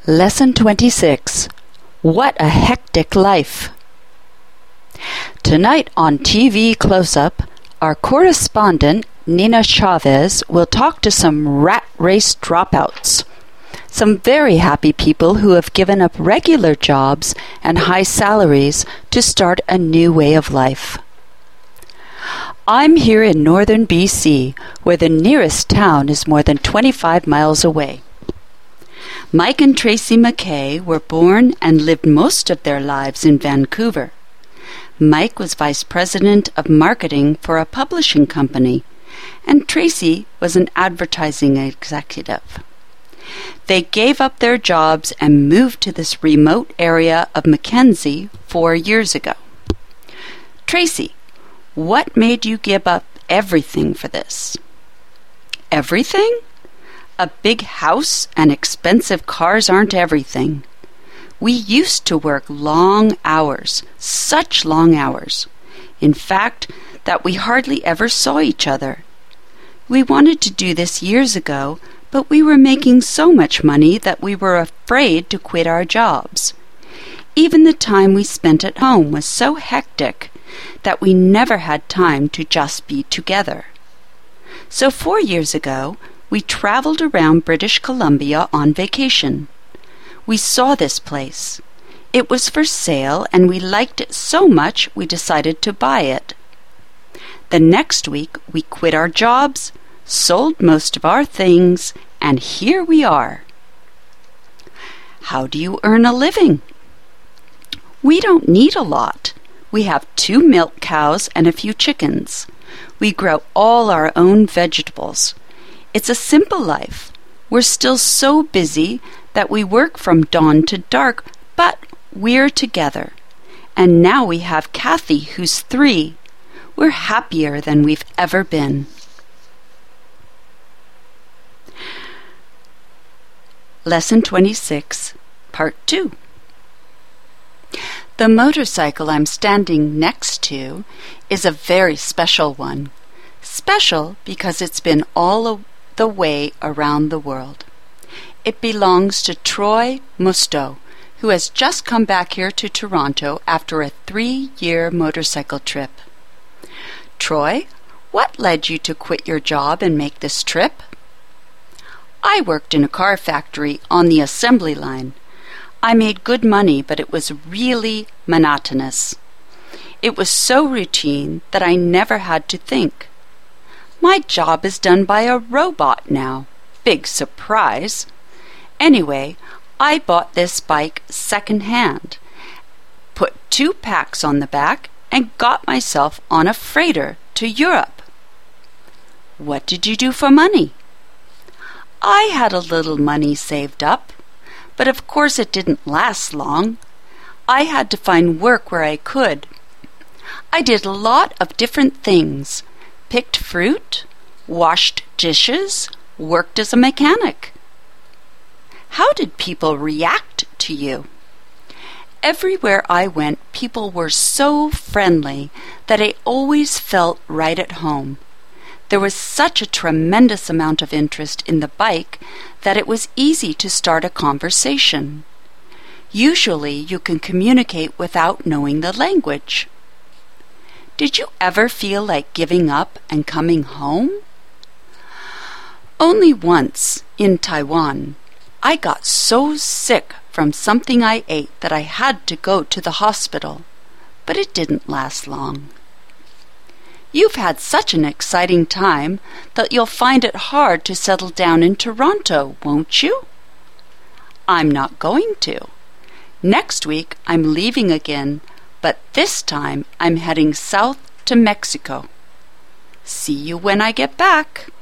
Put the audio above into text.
Lesson 26. What a hectic life! Tonight on TV Close-Up, our correspondent Nina Chavez will talk to some rat race dropouts. Some very happy people who have given up regular jobs and high salaries to start a new way of life. I'm here in northern BC, where the nearest town is more than 25 miles away. Mike and Tracy McKay were born and lived most of their lives in Vancouver. Mike was vice president of marketing for a publishing company, and Tracy was an advertising executive. They gave up their jobs and moved to this remote area of Mackenzie 4 years ago. Tracy, what made you give up everything for this? Everything? A big house and expensive cars aren't everything. We used to work long hours, such long hours. In fact, that we hardly ever saw each other. We wanted to do this years ago, but we were making so much money that we were afraid to quit our jobs. Even the time we spent at home was so hectic that we never had time to just be together. So 4 years ago, we traveled around British Columbia on vacation. We saw this place. It was for sale, and we liked it so much we decided to buy it. The next week, we quit our jobs, sold most of our things, and here we are. How do you earn a living? We don't need a lot. We have 2 milk cows and a few chickens. We grow all our own vegetables. It's a simple life. We're still so busy that we work from dawn to dark, but we're together. And now we have Kathy, who's 3. We're happier than we've ever been. Lesson 26, Part 2. The motorcycle I'm standing next to is a very special one. Special because it's been all the way around the world. It belongs to Troy Musto, who has just come back here to Toronto after a 3-year motorcycle trip. Troy, what led you to quit your job and make this trip? I worked in a car factory on the assembly line. I made good money, but it was really monotonous. It was so routine that I never had to think. My job is done by a robot now. Big surprise. Anyway, I bought this bike second-hand, put 2 packs on the back, and got myself on a freighter to Europe. What did you do for money? I had a little money saved up, but of course it didn't last long. I had to find work where I could. I did a lot of different things. Picked fruit, washed dishes, worked as a mechanic. How did people react to you? Everywhere I went, people were so friendly that I always felt right at home. There was such a tremendous amount of interest in the bike that it was easy to start a conversation. Usually you can communicate without knowing the language. Did you ever feel like giving up and coming home? Only once, in Taiwan. I got so sick from something I ate that I had to go to the hospital, but it didn't last long. You've had such an exciting time that you'll find it hard to settle down in Toronto, won't you? I'm not going to. Next week I'm leaving again, but this time I'm heading south to Mexico. See you when I get back.